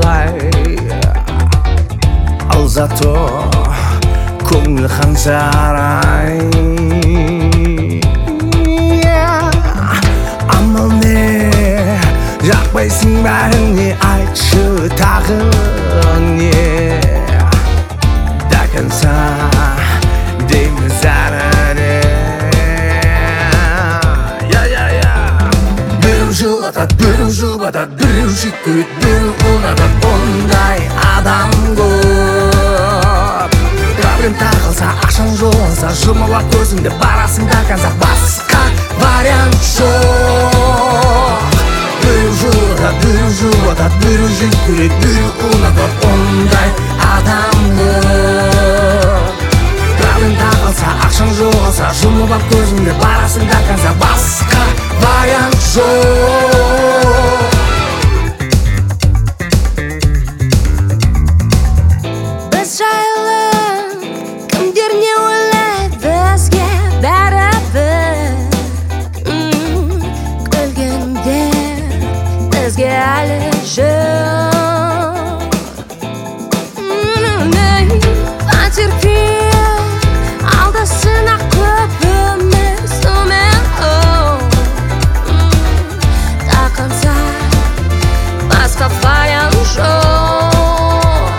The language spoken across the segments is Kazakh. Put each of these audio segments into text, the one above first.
ондай. Ал зато көңіл қансарай. Амал не, жақпайсың бәріне, айтшы тағы не. Дәкінса дейміз әріне. Біреу жылатады, біреу жұбатады, біреу жек көреді, біреу ұнатады, ондай адам көп. Проблем тағылса, ақшаң жоғалса, жұмып ап көзіңді барасың да қанса, басқа вариант жоқ. Біреу жылатады, біреу жұбатады, біреу жек көреді, біреу ұнатады, ондай адам көп. Проблем тағылса, ақшаң жоғалса, жұмып ап көзіңді барасың да қанса, басқа вариант жоқ. Біз жайлы кімдер не ойлайды, бізге бәрібір. Күлгенде бізге әлі жоқ. Потерпи, алдасын ақ көбіміз түмен. Тақынса басқа вариант жоқ.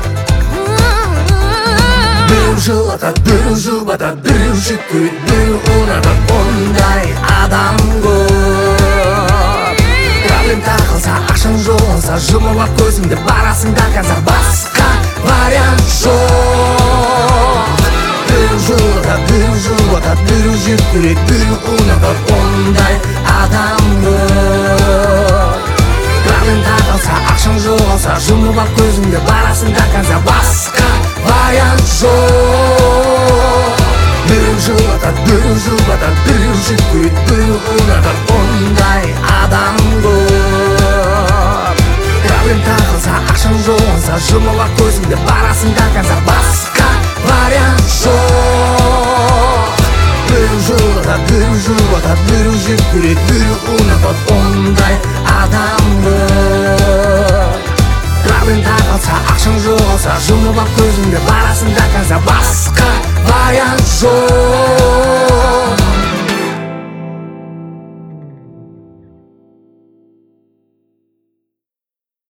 Біреу жылатады, біреу жұбатады, біреу жек көреді, біреу ұнатады, ондай адам көп. Проблем тағылса, ақшаң жоғалса, жұмып ап көзіңді барасың да қанса, басқа вариант жоқ. Біреу жылатады, біреу жұбатады, біреу жек көреді, біреу ұнатады, ондай адам көп. Проблем тағылса, ақшаң жоғалса, жұмып ап көзіңді барасың да қанса, басқа вариант жоқ. Біреу жылатады, біреу жұбатады, біреу жек көреді, біреу ұнатады, ондай адам көп. Проблем тағылса, ақшаң жоғалса, жұмып ап көзіңді барасың да қанса, басқа вариант жоқ. Біреу жылатады, біреу жұбатады, біреу жек көреді, біреу ұнатады, ондай адам көп.